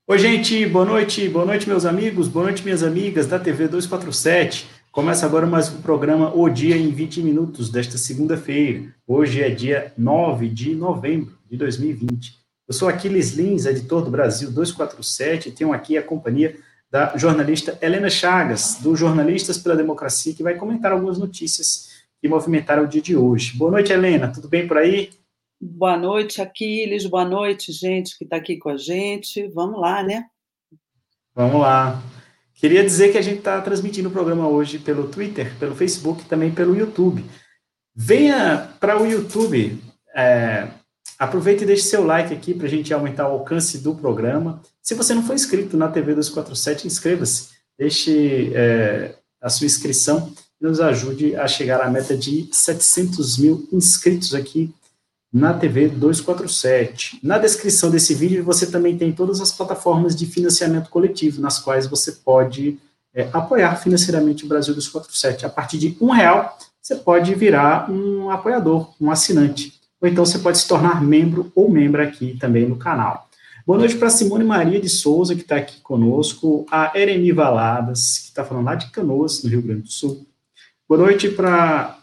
Oi, gente, boa noite, meus amigos, boa noite, minhas amigas da TV 247. Começa agora mais um programa O Dia em 20 Minutos desta segunda-feira. Hoje é dia 9 de novembro de 2020. Eu sou Aquiles Lins, editor do Brasil 247, e tenho aqui a companhia da jornalista Helena Chagas, do Jornalistas pela Democracia, que vai comentar algumas notícias que movimentaram o dia de hoje. Boa noite, Helena, tudo bem por aí? Boa noite, Aquiles. Boa noite, gente que está aqui com a gente. Vamos lá, né? Vamos lá. Queria dizer que a gente está transmitindo o programa hoje pelo Twitter, pelo Facebook e também pelo YouTube. Venha para o YouTube, aproveite e deixe seu like aqui para a gente aumentar o alcance do programa. Se você não for inscrito na TV 247, inscreva-se, deixe a sua inscrição e nos ajude a chegar à meta de 700 mil inscritos aqui na TV 247. Na descrição desse vídeo você também tem todas as plataformas de financiamento coletivo, nas quais você pode apoiar financeiramente o Brasil 247. A partir de R$ 1, você pode virar um apoiador, um assinante. Ou então você pode se tornar membro ou membra aqui também no canal. Boa noite para Simone Maria de Souza, que está aqui conosco, a Eremi Valadas, que está falando lá de Canoas, no Rio Grande do Sul. Boa noite para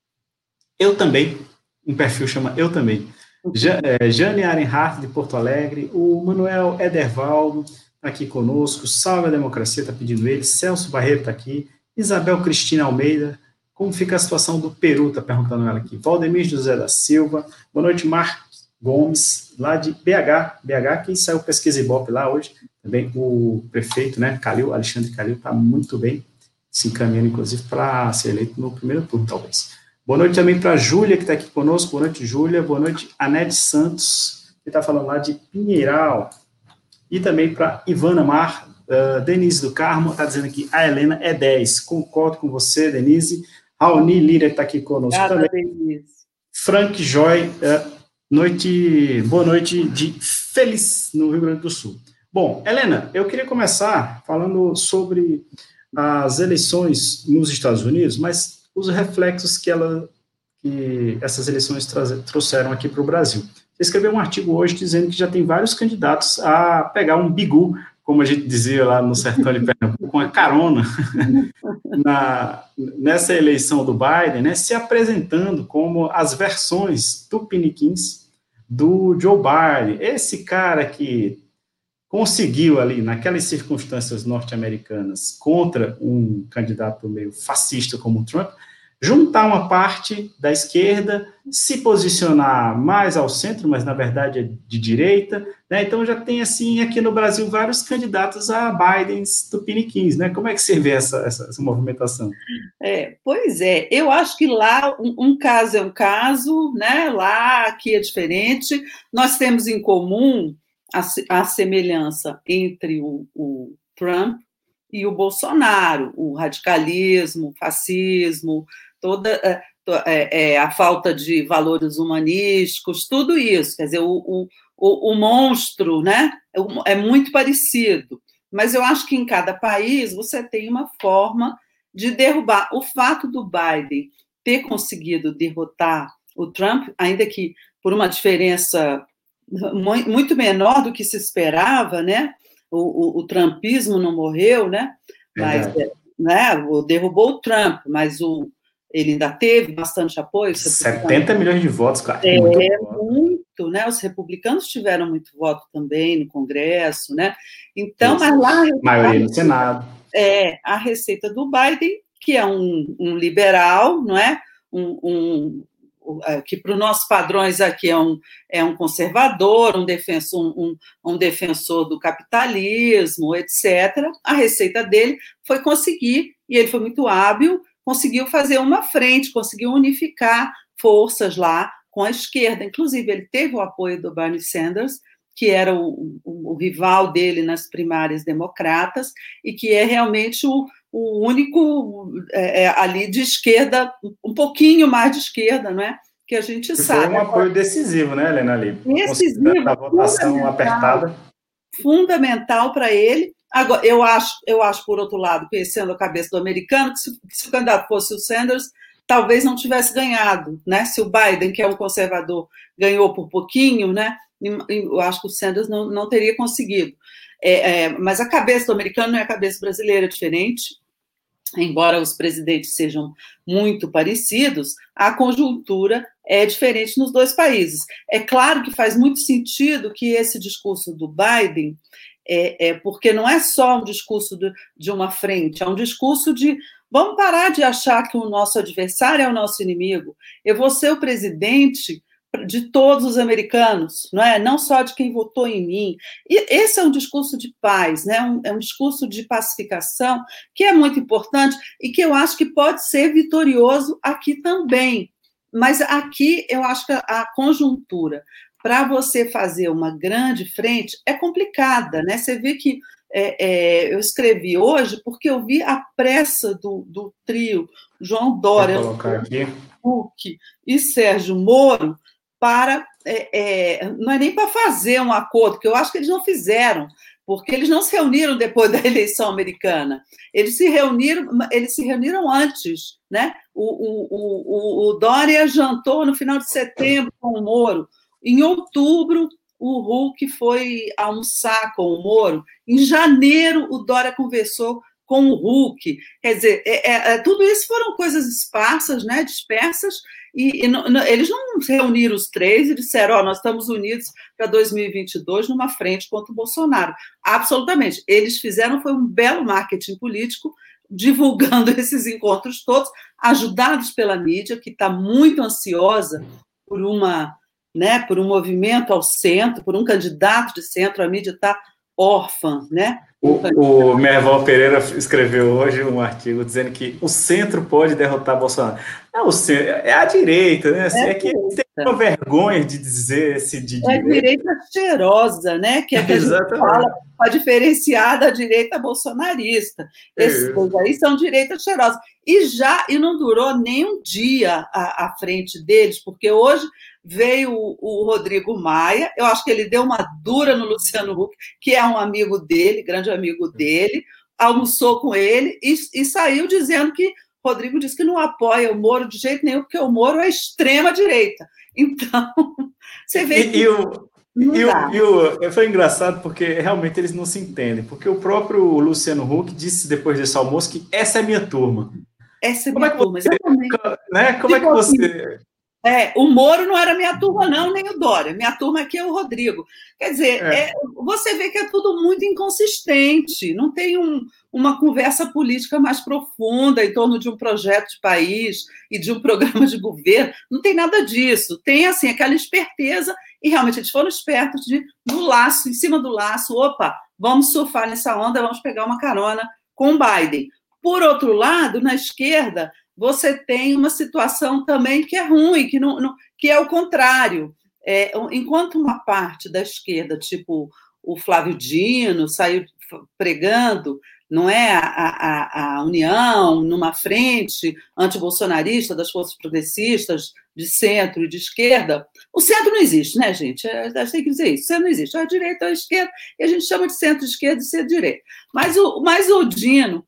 Eu Também, um perfil chama Eu Também. Jane Arenhardt, de Porto Alegre, o Manuel Edervaldo está aqui conosco, Salve a Democracia, está pedindo ele, Celso Barreto está aqui, Isabel Cristina Almeida, como fica a situação do Peru, está perguntando ela aqui, Valdemir José da Silva, boa noite, Marcos Gomes, lá de BH, que saiu pesquisa Ibope lá hoje, também o prefeito, né, Alexandre Calil, está muito bem, se encaminhando, inclusive, para ser eleito no primeiro turno, talvez. Boa noite também para a Júlia, que está aqui conosco. Boa noite, Júlia. Boa noite, Anete Santos, que está falando lá de Pinheiral. E também para Ivana Mar, Denise do Carmo, está dizendo aqui, a Helena é 10. Concordo com você, Denise. Raoni Lira está aqui conosco Obrigada, também. Denise. Frank Joy, boa noite de Feliz, no Rio Grande do Sul. Bom, Helena, eu queria começar falando sobre as eleições nos Estados Unidos, mas os reflexos que essas eleições trouxeram aqui para o Brasil. Você escreveu um artigo hoje dizendo que já tem vários candidatos a pegar um bigu, como a gente dizia lá no sertão de Pernambuco, com a carona nessa eleição do Biden, né, se apresentando como as versões tupiniquins do Joe Biden. Esse cara que conseguiu ali, naquelas circunstâncias norte-americanas, contra um candidato meio fascista como o Trump, juntar uma parte da esquerda, se posicionar mais ao centro, mas na verdade é de direita, né? Então já tem assim aqui no Brasil vários candidatos a Biden tupiniquins, né? Como é que você vê essa movimentação? Pois é, eu acho que lá um caso é um caso, né? Lá, aqui é diferente. Nós temos em comum a semelhança entre o Trump e o Bolsonaro, o radicalismo, o fascismo, toda a falta de valores humanísticos, tudo isso. Quer dizer, o monstro, né? É muito parecido. Mas eu acho que em cada país você tem uma forma de derrubar. O fato do Biden ter conseguido derrotar o Trump, ainda que por uma diferença muito menor do que se esperava, né? O trumpismo não morreu, né? Mas Verdade. né, derrubou o Trump, mas ele ainda teve bastante apoio. Os republicanos 70 milhões de votos, claro, é muito voto. muito, né? Os republicanos tiveram muito voto também no Congresso, né? Então, Isso. mas lá Maioria no Senado. a receita do Biden, que é um liberal, não é? Que para os nossos padrões aqui é um conservador, um defensor do capitalismo, etc. A receita dele foi conseguir, e ele foi muito hábil, conseguiu fazer uma frente, conseguiu unificar forças lá com a esquerda. Inclusive, ele teve o apoio do Bernie Sanders, que era o rival dele nas primárias democratas, e que é realmente o único ali de esquerda, um pouquinho mais de esquerda, não é? Que a gente E foi sabe. um apoio decisivo, né, Helena, ali, considerando a Decisivo, votação apertada. fundamental para ele. Agora, eu acho, por outro lado, conhecendo a cabeça do americano, que se o candidato fosse o Sanders, talvez não tivesse ganhado, né? Se o Biden, que é um conservador, ganhou por pouquinho, né? eu acho que o Sanders não teria conseguido. Mas a cabeça do americano e a cabeça brasileira é diferente. Embora os presidentes sejam muito parecidos, a conjuntura é diferente nos dois países. É claro que faz muito sentido que esse discurso do Biden, porque não é só um discurso de uma frente, é um discurso de vamos parar de achar que o nosso adversário é o nosso inimigo. Eu vou ser o presidente de todos os americanos, não só de quem votou em mim. E esse é um discurso de paz, é um discurso de pacificação que é muito importante e que eu acho que pode ser vitorioso aqui também. Mas aqui eu acho que a conjuntura para você fazer uma grande frente é complicada, né? Você vê que eu escrevi hoje porque eu vi a pressa do trio João Dória, Huck e Sérgio Moro para, não é nem para fazer um acordo, porque eu acho que eles não fizeram, porque eles não se reuniram depois da eleição americana, eles se reuniram antes, né? O Dória jantou no final de setembro com o Moro, em outubro o Huck foi almoçar com o Moro, em janeiro o Dória conversou com o Huck, quer dizer, tudo isso foram coisas esparsas, né, dispersas, e eles não se reuniram os três e disseram, nós estamos unidos para 2022 numa frente contra o Bolsonaro. Absolutamente. Eles fizeram, foi um belo marketing político, divulgando esses encontros todos, ajudados pela mídia, que está muito ansiosa por um movimento ao centro, por um candidato de centro, a mídia está órfã, né? O Merval Pereira escreveu hoje um artigo dizendo que o centro pode derrotar Bolsonaro. Não, o centro, é a direita, né? Assim, é que eles têm uma vergonha de dizer esse de direita. É a direita cheirosa, né? Que a gente fala para diferenciar da direita bolsonarista. Esses dois aí são direita cheirosa. E não durou nem um dia à frente deles, porque hoje veio o Rodrigo Maia, eu acho que ele deu uma dura no Luciano Huck, que é um amigo dele, grande amigo dele, almoçou com ele e saiu dizendo que Rodrigo disse que não apoia o Moro de jeito nenhum, porque o Moro é extrema-direita. Então, você vê que... Foi engraçado porque realmente eles não se entendem, porque o próprio Luciano Huck disse depois desse almoço que essa é minha turma. Essa é minha turma, exatamente. Como é que você... o Moro não era minha turma, não, nem o Dória. Minha turma aqui é o Rodrigo. Quer dizer, você vê que é tudo muito inconsistente. Não tem uma conversa política mais profunda em torno de um projeto de país e de um programa de governo. Não tem nada disso. Tem, assim, aquela esperteza, e realmente eles foram espertos no laço, em cima do laço, opa, vamos surfar nessa onda, vamos pegar uma carona com o Biden. Por outro lado, na esquerda, você tem uma situação também que é ruim, que é o contrário. Enquanto uma parte da esquerda, tipo o Flávio Dino, saiu pregando, não é, a união numa frente antibolsonarista das forças progressistas de centro e de esquerda, o centro não existe, né, gente? A gente tem que dizer isso, o centro não existe. A direita ou a esquerda, e a gente chama de centro-esquerda e centro-direita. Mas o Dino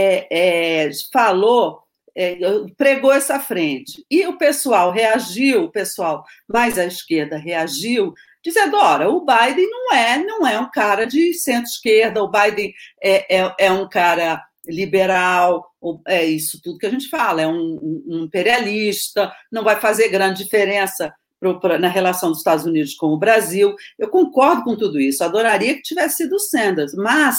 falou, pregou essa frente. E o pessoal reagiu, mais à esquerda reagiu, dizendo, ora, o Biden não é um cara de centro-esquerda, o Biden é um cara liberal, é isso tudo que a gente fala, é um imperialista, não vai fazer grande diferença na relação dos Estados Unidos com o Brasil. Eu concordo com tudo isso, adoraria que tivesse sido o Sanders,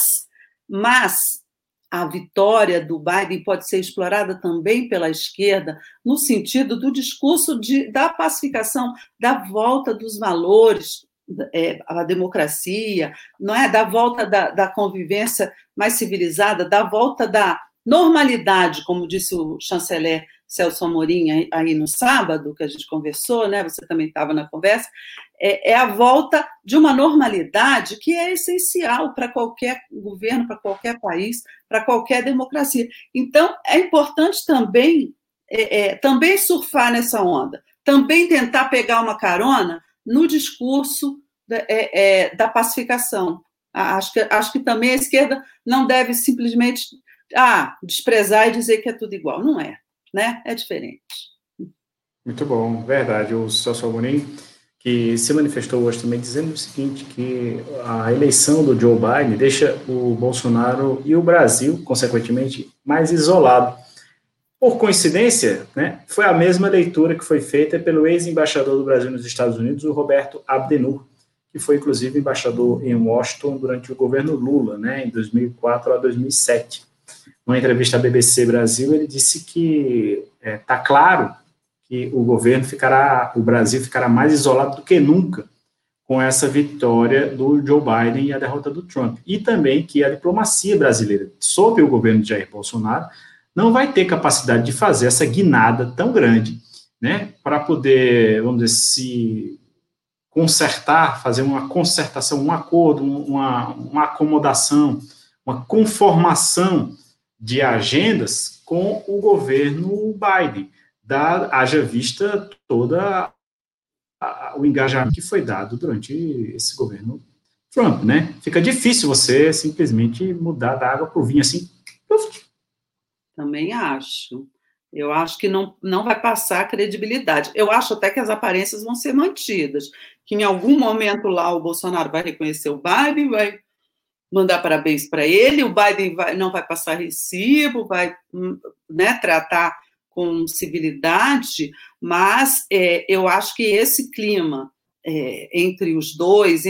mas a vitória do Biden pode ser explorada também pela esquerda no sentido do discurso da pacificação, da volta dos valores, à democracia, não é? Da volta da convivência mais civilizada, da volta da normalidade, como disse o chanceler Celso Amorim aí no sábado, que a gente conversou, né? Você também estava na conversa, é a volta de uma normalidade que é essencial para qualquer governo, para qualquer país, para qualquer democracia. Então, é importante também surfar nessa onda, também tentar pegar uma carona no discurso da pacificação. Acho que também a esquerda não deve simplesmente desprezar e dizer que é tudo igual. Não é, né? É diferente. Muito bom, verdade. O Celso Amorim, que se manifestou hoje também dizendo o seguinte, que a eleição do Joe Biden deixa o Bolsonaro e o Brasil, consequentemente, mais isolado. Por coincidência, né, foi a mesma leitura que foi feita pelo ex-embaixador do Brasil nos Estados Unidos, o Roberto Abdenur, que foi, inclusive, embaixador em Washington durante o governo Lula, né, em 2004 a 2007. Numa entrevista à BBC Brasil, ele disse que está claro que o Brasil ficará mais isolado do que nunca com essa vitória do Joe Biden e a derrota do Trump. E também que a diplomacia brasileira, sob o governo de Jair Bolsonaro, não vai ter capacidade de fazer essa guinada tão grande, né, para poder, vamos dizer, se consertar, fazer uma concertação, um acordo, uma acomodação, uma conformação de agendas com o governo Biden, haja vista toda o engajamento que foi dado durante esse governo Trump, né? Fica difícil você simplesmente mudar da água para o vinho assim. Também acho. Eu acho que não vai passar a credibilidade. Eu acho até que as aparências vão ser mantidas, que em algum momento lá o Bolsonaro vai reconhecer o Biden, vai mandar parabéns para ele, o Biden não vai passar recibo, vai, né, tratar com civilidade, mas eu acho que esse clima entre os dois,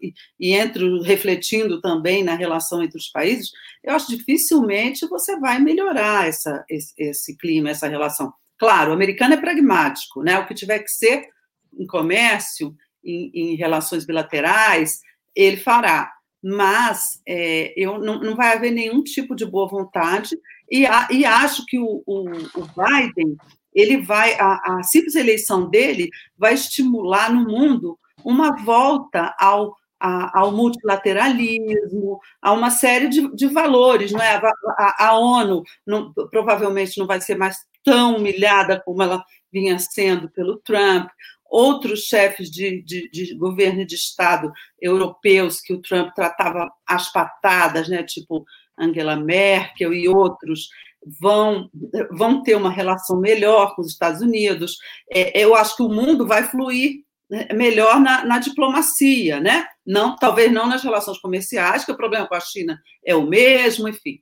refletindo também na relação entre os países, eu acho que dificilmente você vai melhorar esse clima, essa relação. Claro, o americano é pragmático, né? O que tiver que ser em comércio, em relações bilaterais, ele fará. Mas não vai haver nenhum tipo de boa vontade, e acho que o Biden, ele vai, a simples eleição dele vai estimular no mundo uma volta ao multilateralismo, a uma série de valores. Não é? A ONU provavelmente não vai ser mais tão humilhada como ela vinha sendo pelo Trump. Outros chefes de governo e de Estado europeus que o Trump tratava às patadas, né, tipo Angela Merkel e outros, vão ter uma relação melhor com os Estados Unidos. Eu acho que o mundo vai fluir melhor na diplomacia, né? Talvez não nas relações comerciais, que o problema com a China é o mesmo, enfim.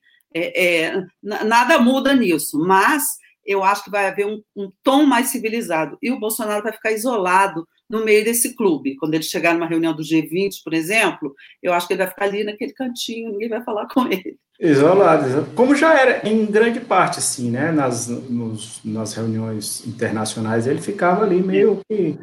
Nada muda nisso, mas eu acho que vai haver um tom mais civilizado. E o Bolsonaro vai ficar isolado no meio desse clube. Quando ele chegar numa reunião do G20, por exemplo, eu acho que ele vai ficar ali naquele cantinho, ninguém vai falar com ele. Isolado. Como já era em grande parte, assim, né? Nas reuniões internacionais, ele ficava ali meio que...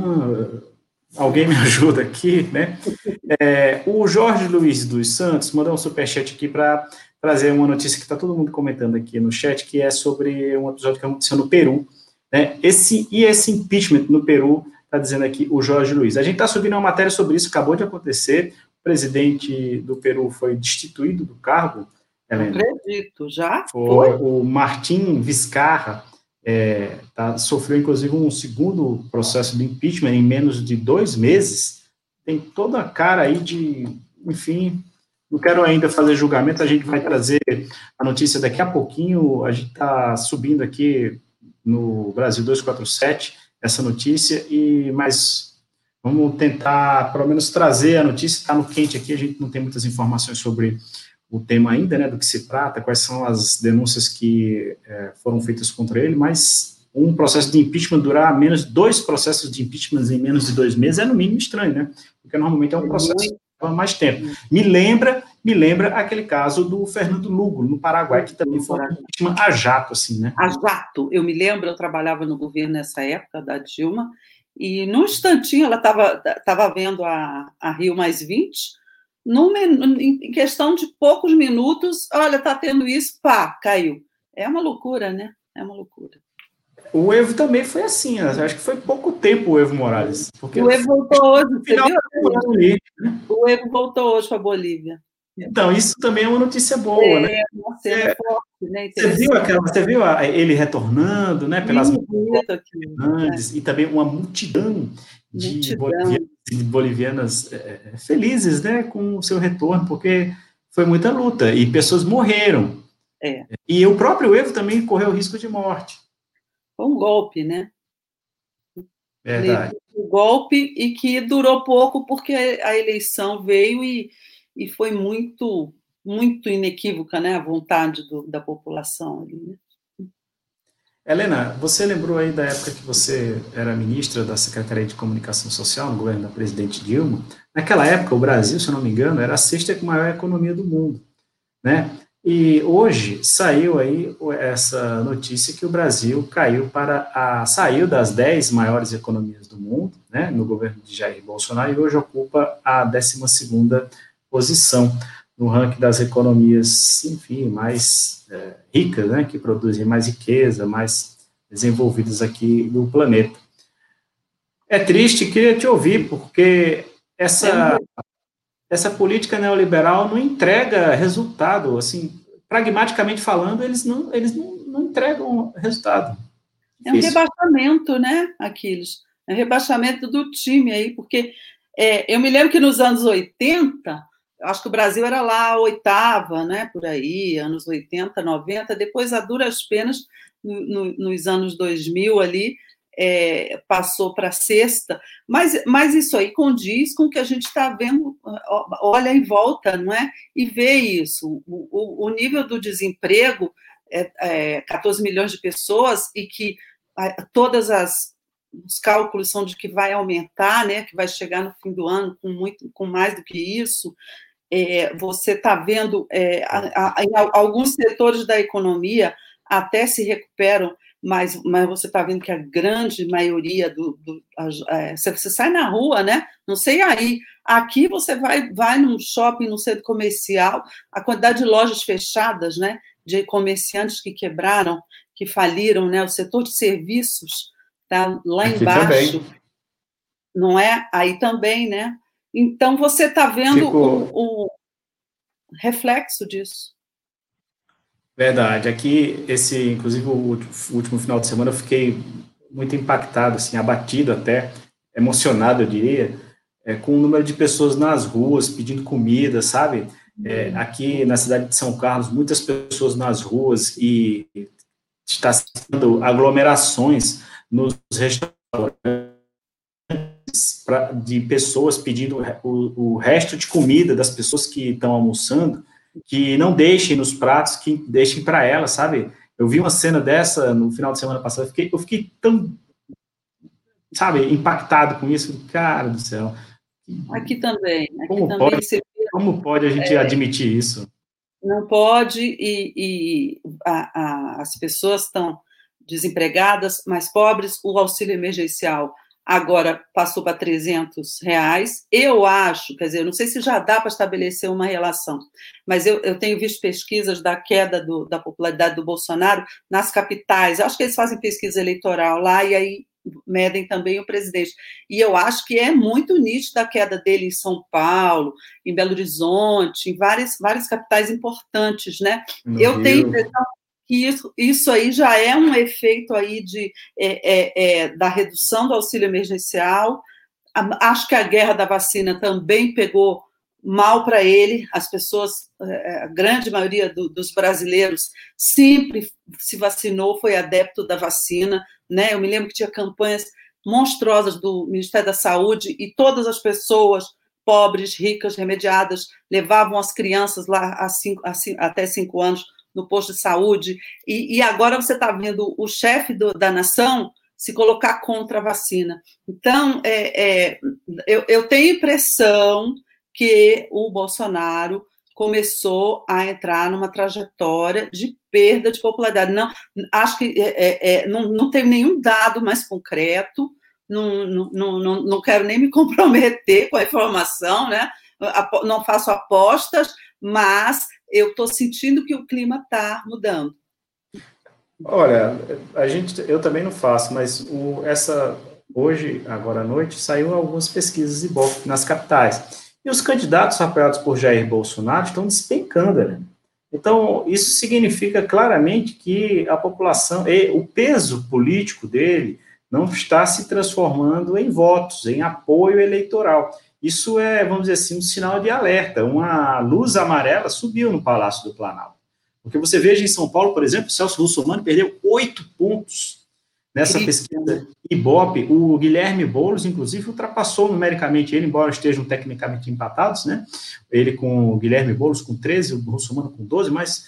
alguém me ajuda aqui, né? O Jorge Luiz dos Santos mandou um superchat aqui para trazer uma notícia que está todo mundo comentando aqui no chat, que é sobre um episódio que aconteceu no Peru, né? Esse impeachment no Peru, está dizendo aqui o Jorge Luiz. A gente está subindo uma matéria sobre isso, acabou de acontecer, o presidente do Peru foi destituído do cargo, Helena. Não acredito, já? Foi o Martim Vizcarra, sofreu, inclusive, um segundo processo de impeachment em menos de 2 meses. Tem toda a cara aí de, enfim, não quero ainda fazer julgamento, a gente vai trazer a notícia daqui a pouquinho, a gente está subindo aqui no Brasil 247 essa notícia, mas vamos tentar, pelo menos, trazer a notícia, está no quente aqui, a gente não tem muitas informações sobre o tema ainda, né, do que se trata, quais são as denúncias que foram feitas contra ele, mas um processo de impeachment durar dois processos de impeachment em menos de 2 meses é no mínimo estranho, né, porque normalmente é um processo que leva mais tempo. Me lembra aquele caso do Fernando Lugo, no Paraguai, que também foi um impeachment a jato, assim, né? A jato, eu me lembro, eu trabalhava no governo nessa época, da Dilma, e num instantinho ela estava vendo a Rio+20, em questão de poucos minutos, olha, está tendo isso, pá, caiu. É uma loucura, né? É uma loucura. O Evo também foi assim, acho que foi pouco tempo o Evo Morales. Porque o Evo voltou hoje, você viu? Ali, né? O Evo voltou hoje para a Bolívia. Então, isso também é uma notícia boa, né? Uma cena forte, né? Você viu ele retornando, né? Pelas grandes, e também uma multidão de bolivianas felizes, né, com o seu retorno, porque foi muita luta e pessoas morreram. E o próprio Evo também correu risco de morte. Foi um golpe, né? Verdade. o golpe e que durou pouco porque a eleição veio e foi muito, muito inequívoca, né, a vontade da população ali, né? Helena, você lembrou aí da época que você era ministra da Secretaria de Comunicação Social no governo da presidente Dilma? Naquela época, o Brasil, se eu não me engano, era a sexta maior economia do mundo, né? E hoje saiu aí essa notícia que o Brasil saiu das 10 maiores economias do mundo, né, no governo de Jair Bolsonaro, e hoje ocupa a 12ª posição no ranking das economias, enfim, mais ricas, né, que produzem mais riqueza, mais desenvolvidas aqui no planeta. É triste, queria te ouvir, porque essa política neoliberal não entrega resultado, assim, pragmaticamente falando, eles não entregam resultado. É um Difícil. rebaixamento, né, Aquiles? É um rebaixamento do time aí, porque eu me lembro que nos anos 80, acho que o Brasil era lá a oitava, né, por aí, anos 80, 90, depois, a duras penas, nos anos 2000 ali, passou para a sexta, mas isso aí condiz com o que a gente está vendo, olha em volta, não é? E vê isso, o nível do desemprego, 14 milhões de pessoas, e que todas os cálculos são de que vai aumentar, né, que vai chegar no fim do ano com mais do que isso. Você está vendo em alguns setores da economia até se recuperam, mas você está vendo que a grande maioria você sai na rua, né? Não sei aí. Aqui você vai num shopping, num centro comercial, a quantidade de lojas fechadas, né? De comerciantes que quebraram, que faliram, né? O setor de serviços está lá Aqui embaixo, também. não é? Aí também, né? Então você está vendo Ficou o reflexo disso. verdade. Aqui, inclusive, o último final de semana, eu fiquei muito impactado, assim, abatido até, emocionado, eu diria, com o número de pessoas nas ruas pedindo comida, sabe? Aqui na cidade de São Carlos, muitas pessoas nas ruas e está sendo aglomerações nos restaurantes de pessoas pedindo o resto de comida das pessoas que estão almoçando, que não deixem nos pratos, que deixem para elas, sabe? Eu vi uma cena dessa no final de semana passado, eu fiquei tão, sabe, impactado com isso, cara do céu. Aqui também Como pode, se como pode a gente admitir isso? não pode, as pessoas estão desempregadas, mais pobres, o auxílio emergencial agora passou para R$ 300. Eu acho, quer dizer, eu não sei se já dá para estabelecer uma relação, mas eu tenho visto pesquisas da queda da popularidade do Bolsonaro nas capitais. Eu acho que eles fazem pesquisa eleitoral lá e aí medem também o presidente. E eu acho que é muito nítida a queda dele em São Paulo, em Belo Horizonte, em várias capitais importantes, né? No Eu tenho a Rio. impressão que isso aí já é um efeito aí da redução do auxílio emergencial. Acho que a guerra da vacina também pegou mal para ele. As pessoas, a grande maioria dos brasileiros sempre se vacinou, foi adepto da vacina, né? Eu me lembro que tinha campanhas monstruosas do Ministério da Saúde e todas as pessoas pobres, ricas, remediadas, levavam as crianças lá até 5 anos no posto de saúde, e agora você está vendo o chefe da nação se colocar contra a vacina. Então, eu tenho a impressão que o Bolsonaro começou a entrar numa trajetória de perda de popularidade. Não, acho que não tem nenhum dado mais concreto, não quero nem me comprometer com a informação, né? Não faço apostas, mas eu estou sentindo que o clima está mudando. Olha, eu também não faço, mas hoje, agora à noite, saiu algumas pesquisas Ibope nas capitais. E os candidatos apoiados por Jair Bolsonaro estão despencando, né? Então, isso significa claramente que a população, o peso político dele não está se transformando em votos, em apoio eleitoral. Isso é, vamos dizer assim, um sinal de alerta. Uma luz amarela subiu no Palácio do Planalto. Porque você veja em São Paulo, por exemplo, o Celso Russomano perdeu 8 pontos Nessa pesquisa Ibope, o Guilherme Boulos, inclusive, ultrapassou numericamente ele, embora estejam tecnicamente empatados, né? Ele com o Guilherme Boulos com 13, o Russomano com 12, mas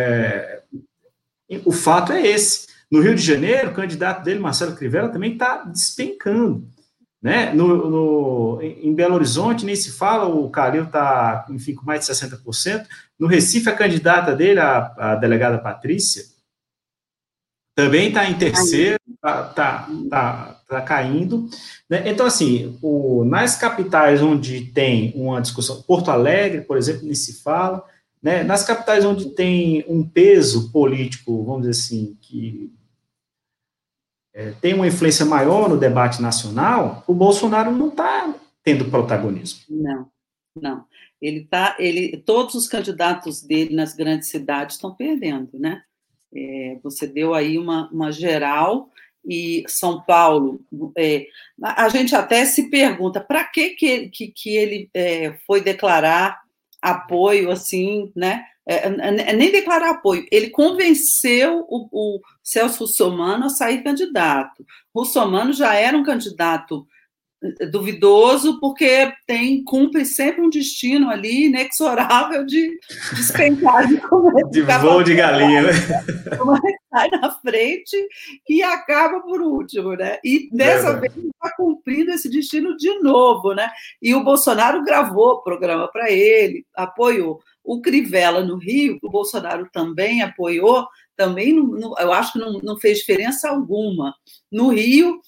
o fato é esse. No Rio de Janeiro, o candidato dele, Marcelo Crivella, também está despencando. Né? Em Belo Horizonte, nem se fala, o Calil está, enfim, com mais de 60%. No Recife, a candidata dele, a delegada Patrícia, também está em terceiro, está caindo. Né? Então, assim, nas capitais onde tem uma discussão, Porto Alegre, por exemplo, nem se fala, né? Nas capitais onde tem um peso político, vamos dizer assim, que tem uma influência maior no debate nacional, o Bolsonaro não está tendo protagonismo. Não. Todos os candidatos dele nas grandes cidades estão perdendo, né? Você deu aí uma geral, e São Paulo, a gente até se pergunta para que ele foi declarar apoio, assim, né? Nem declarar apoio, ele convenceu o Celso Russomano a sair candidato. Russomano já era um candidato duvidoso, porque cumpre sempre um destino ali inexorável de despencar de voo de galinha, né? Sai na frente e acaba por último, né? E dessa vez ele está cumprindo esse destino de novo, né? E o Bolsonaro gravou o programa para ele, apoiou. O Crivella no Rio, o Bolsonaro também apoiou, também eu acho que não fez diferença alguma. No Rio,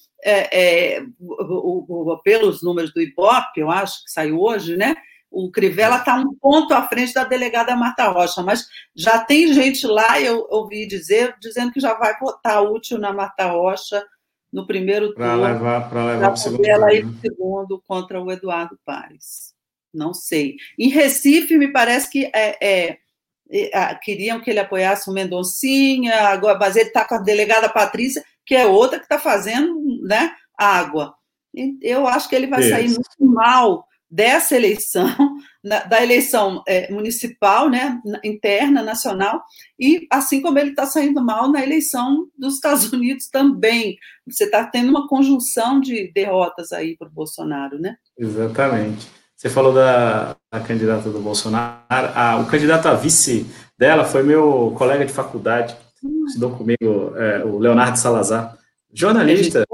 pelos números do Ibope, eu acho que saiu hoje, né? O Crivella está um ponto à frente da delegada Marta Rocha, mas já tem gente lá, eu ouvi dizendo que já vai votar útil na Marta Rocha no primeiro turno. Para levar para o segundo turno. Ela ir no segundo contra o Eduardo Paes. Não sei. Em Recife, me parece que queriam que ele apoiasse o Mendoncinha, agora, mas ele está com a delegada Patrícia, que é outra que está fazendo, né, água. Eu acho que ele vai sair muito mal dessa eleição, da eleição municipal, né, interna, nacional, e assim como ele está saindo mal na eleição dos Estados Unidos também. Você está tendo uma conjunção de derrotas aí para o Bolsonaro, né? Exatamente. Você falou da candidata do Bolsonaro, o candidato a vice dela foi meu colega de faculdade, estudou comigo, o Leonardo Salazar, jornalista.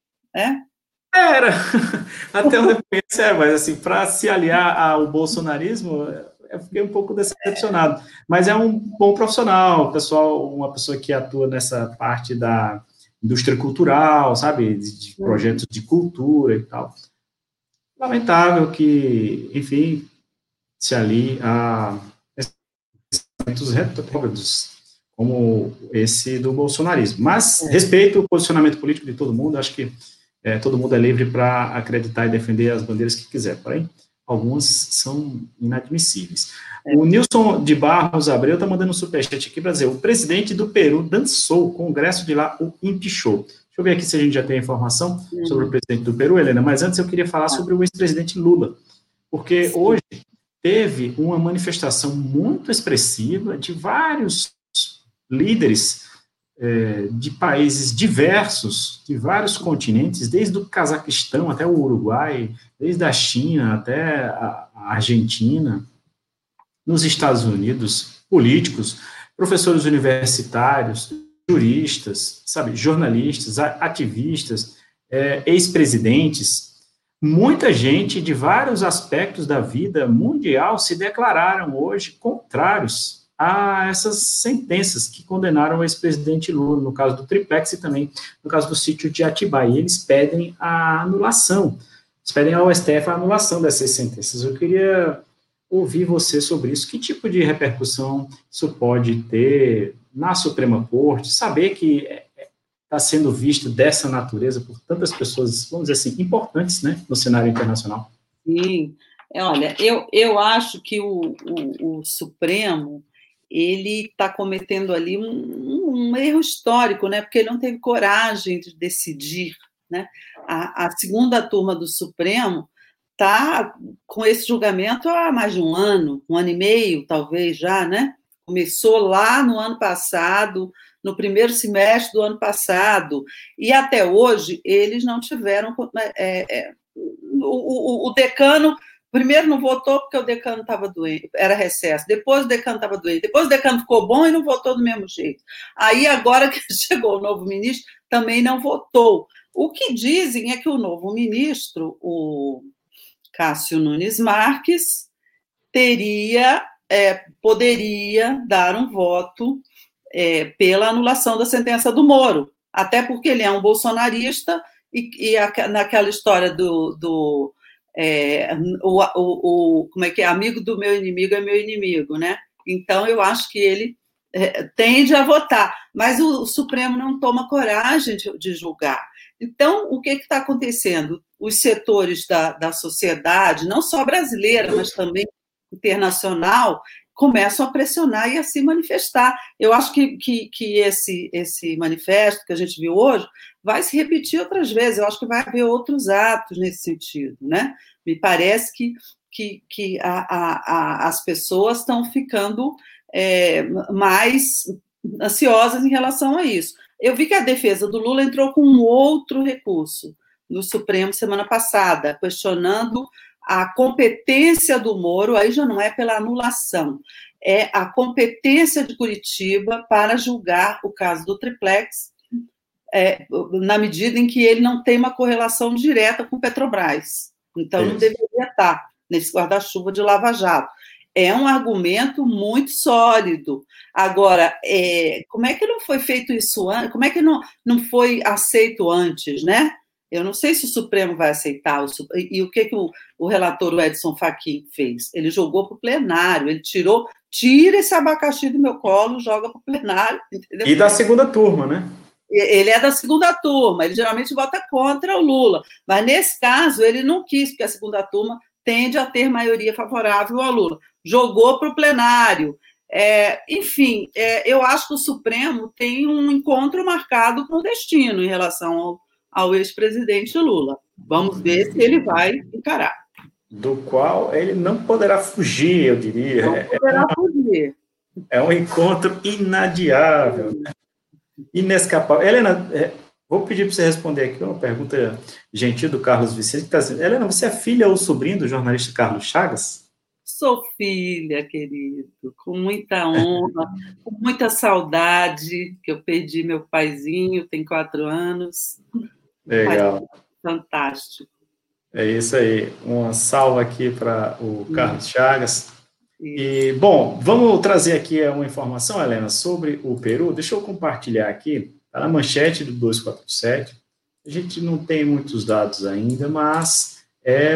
Era, até onde eu conheço, mas assim, para se aliar ao bolsonarismo, eu fiquei um pouco decepcionado. Mas é um bom profissional, uma pessoa que atua nessa parte da indústria cultural, sabe, de projetos de cultura e tal. Lamentável que, enfim, se alie a pensamentos retrógrados como esse do bolsonarismo. Mas respeito o posicionamento político de todo mundo, acho que todo mundo é livre para acreditar e defender as bandeiras que quiser, porém, algumas são inadmissíveis. O Nilson de Barros Abreu está mandando um superchat aqui para dizer: o presidente do Peru dançou, o congresso de lá o empichou. Deixa eu ver aqui se a gente já tem informação sobre o presidente do Peru, Helena, mas antes eu queria falar sobre o ex-presidente Lula, porque hoje teve uma manifestação muito expressiva de vários líderes de países diversos, de vários continentes, desde o Cazaquistão até o Uruguai, desde a China até a Argentina, nos Estados Unidos, políticos, professores universitários, juristas, sabe, jornalistas, ativistas, ex-presidentes, muita gente de vários aspectos da vida mundial se declararam hoje contrários a essas sentenças que condenaram o ex-presidente Lula, no caso do Triplex e também no caso do sítio de Atibaia. E eles pedem a anulação, eles pedem ao STF a anulação dessas sentenças. Eu queria ouvir você sobre isso. Que tipo de repercussão isso pode ter na Suprema Corte? Saber que está sendo visto dessa natureza por tantas pessoas, vamos dizer assim, importantes, né, no cenário internacional. Sim. Olha, eu acho que o Supremo ele está cometendo ali um erro histórico, né? Porque ele não teve coragem de decidir, né? A segunda turma do Supremo está com esse julgamento há mais de um ano e meio, talvez já, né? Começou lá no ano passado, no primeiro semestre do ano passado, e até hoje eles não tiveram... O decano, primeiro não votou porque o decano estava doente, era recesso, depois o decano estava doente, depois o decano ficou bom e não votou do mesmo jeito. Aí, agora que chegou o novo ministro, também não votou. O que dizem é que o novo ministro, o Cássio Nunes Marques, poderia dar um voto pela anulação da sentença do Moro, até porque ele é um bolsonarista e naquela história como é que é? Amigo do meu inimigo é meu inimigo, né? Então, eu acho que ele tende a votar, mas o Supremo não toma coragem de julgar. Então, o que está acontecendo? Os setores da sociedade, não só brasileira, mas também internacional, começam a pressionar e a se manifestar. Eu acho que esse manifesto que a gente viu hoje vai se repetir outras vezes. Eu acho que vai haver outros atos nesse sentido, né? Me parece que as pessoas estão ficando mais ansiosas em relação a isso. Eu vi que a defesa do Lula entrou com um outro recurso no Supremo semana passada, questionando a competência do Moro, aí já não é pela anulação, é a competência de Curitiba para julgar o caso do triplex, na medida em que ele não tem uma correlação direta com Petrobras. Então, não deveria estar nesse guarda-chuva de Lava Jato. É um argumento muito sólido. Agora, como é que não foi feito isso antes? Como é que não foi aceito antes, né? Eu não sei se o Supremo vai aceitar. E o que o relator, o Edson Fachin, fez? Ele jogou para o plenário, ele tira esse abacaxi do meu colo, joga para o plenário. Entendeu? E da segunda turma, né? Ele é da segunda turma, ele geralmente vota contra o Lula. Mas, nesse caso, ele não quis, porque a segunda turma tende a ter maioria favorável ao Lula. Jogou para o plenário. Enfim, eu acho que o Supremo tem um encontro marcado com o destino em relação ao ex-presidente Lula. Vamos ver se ele vai encarar. Do qual ele não poderá fugir, eu diria. Não poderá fugir. É um encontro inadiável, né? Inescapável. Helena, vou pedir para você responder aqui uma pergunta gentil do Carlos Vicente, que está dizendo: Helena, você é filha ou sobrinho do jornalista Carlos Chagas? Sou filha, querido, com muita honra, com muita saudade, que eu perdi meu paizinho, tem 4 anos. Legal. Fantástico. É isso aí. Uma salva aqui para o Carlos Chagas. E, bom, vamos trazer aqui uma informação, Helena, sobre o Peru. Deixa eu compartilhar aqui. Está na manchete do 247. A gente não tem muitos dados ainda, mas é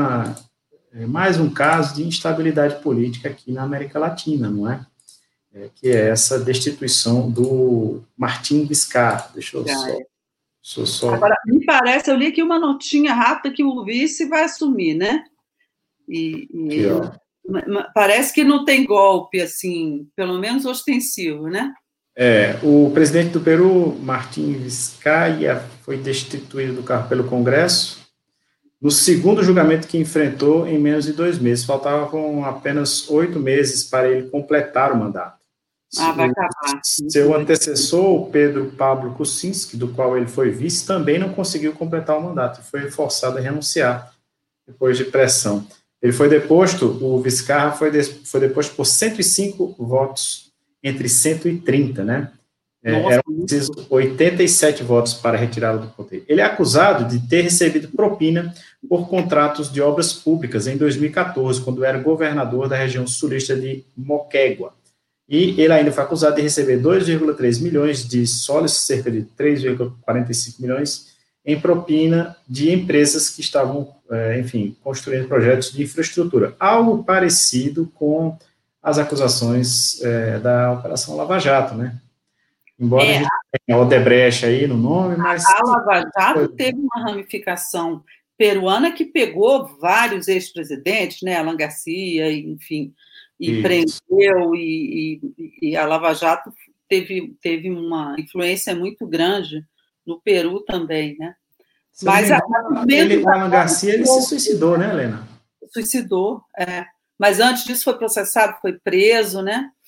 mais um caso de instabilidade política aqui na América Latina, não é? Que é essa destituição do Martín Vizcarra. Deixa eu só... Agora, me parece, eu li aqui uma notinha rápida que o vice vai assumir, né? Aqui, parece que não tem golpe, assim, pelo menos ostensivo, né? O presidente do Peru, Martín Vizcarra, foi destituído do cargo pelo Congresso no segundo julgamento que enfrentou em menos de 2 meses. Faltavam apenas 8 meses para ele completar o mandato. Vai acabar. Seu antecessor, Pedro Pablo Kuczynski, do qual ele foi vice, também não conseguiu completar o mandato e foi forçado a renunciar depois de pressão. Ele foi deposto, o Vizcarra foi deposto por 105 votos entre 130, né? Eram precisos 87 votos para retirá-lo do poder. Ele é acusado de ter recebido propina por contratos de obras públicas em 2014, quando era governador da região sulista de Moquegua. E ele ainda foi acusado de receber 2,3 milhões de soles, cerca de 3,45 milhões, em propina de empresas que estavam, construindo projetos de infraestrutura. Algo parecido com as acusações da Operação Lava Jato, né? Embora a gente tenha Odebrecht aí no nome, mas... A Lava Jato teve uma ramificação peruana que pegou vários ex-presidentes, né? Alan Garcia, enfim, e prendeu, e a Lava Jato teve uma influência muito grande no Peru também, né? Mas o Alan Garcia, ele se suicidou, né, Helena? Suicidou, Mas antes disso foi processado, foi preso, né?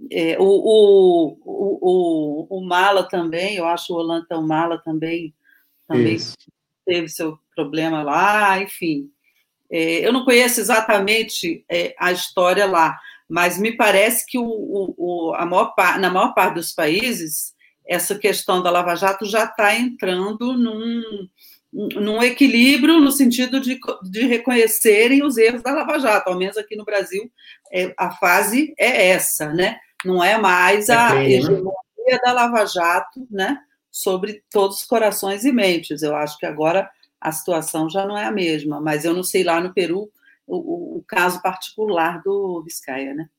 O Mala também, eu acho o Ollanta Humala também teve seu problema lá, enfim. Eu não conheço exatamente a história lá, mas me parece que na maior parte dos países, essa questão da Lava Jato já está entrando num equilíbrio no sentido de reconhecerem os erros da Lava Jato, ao menos aqui no Brasil, a fase é essa, né? Não é mais a hegemonia da Lava Jato, né? Sobre todos os corações e mentes. Eu acho que agora a situação já não é a mesma, mas eu não sei lá no Peru o caso particular do Vizcarra, né?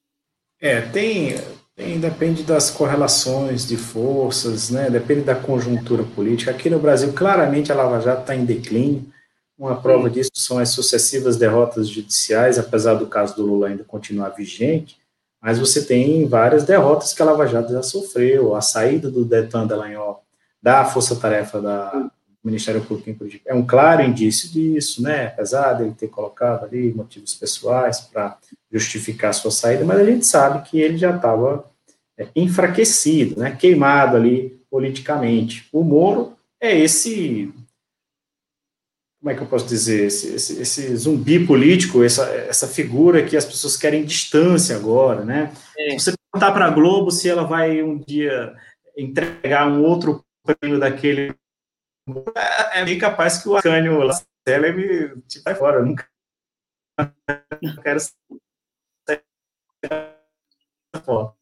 Depende das correlações de forças, né? Depende da conjuntura política. Aqui no Brasil, claramente, a Lava Jato está em declínio. Uma prova disso são as sucessivas derrotas judiciais, apesar do caso do Lula ainda continuar vigente, mas você tem várias derrotas que a Lava Jato já sofreu. A saída do Deltan Dallagnol da força-tarefa do Ministério Público em Curitiba é um claro indício disso, né? Apesar dele ter colocado ali motivos pessoais para justificar a sua saída, mas a gente sabe que ele já estava enfraquecido, né? Queimado ali politicamente. O Moro é esse, como é que eu posso dizer, esse zumbi político, essa figura que as pessoas querem distância agora, né? Se você perguntar para a Globo se ela vai um dia entregar um outro prêmio daquele, é bem capaz que o Ascânio Lacerda me vai fora. Eu nunca quero sair da foto.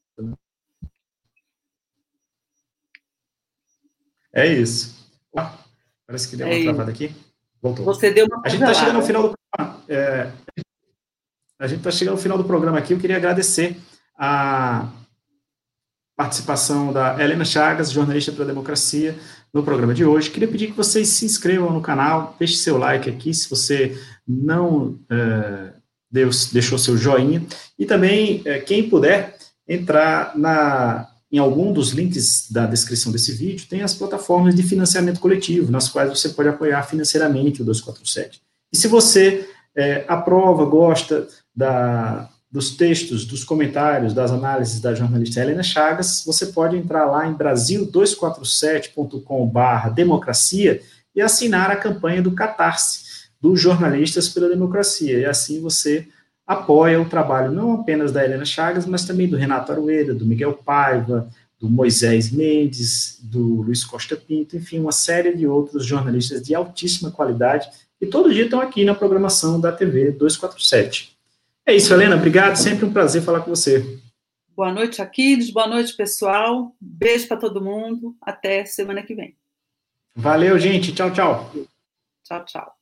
É isso. Parece que deu uma travada aqui. Voltou. Você deu uma. A gente está chegando ao final do programa. A gente está chegando ao final do programa aqui. Eu queria agradecer a participação da Helena Chagas, jornalista pela democracia, no programa de hoje. Queria pedir que vocês se inscrevam no canal, deixe seu like aqui, se você não deixou seu joinha, e também, quem puder, entrar em algum dos links da descrição desse vídeo, tem as plataformas de financiamento coletivo, nas quais você pode apoiar financeiramente o 247. E se você aprova, gosta dos textos, dos comentários, das análises da jornalista Helena Chagas, você pode entrar lá em brasil247.com/democracia e assinar a campanha do Catarse, dos Jornalistas pela Democracia, e assim você apoia o trabalho não apenas da Helena Chagas, mas também do Renato Arueda, do Miguel Paiva, do Moisés Mendes, do Luiz Costa Pinto, enfim, uma série de outros jornalistas de altíssima qualidade, que todo dia estão aqui na programação da TV 247. É isso, Helena, obrigado, sempre um prazer falar com você. Boa noite, Aquiles, boa noite, pessoal, beijo para todo mundo, até semana que vem. Valeu, gente, tchau, tchau. Tchau, tchau.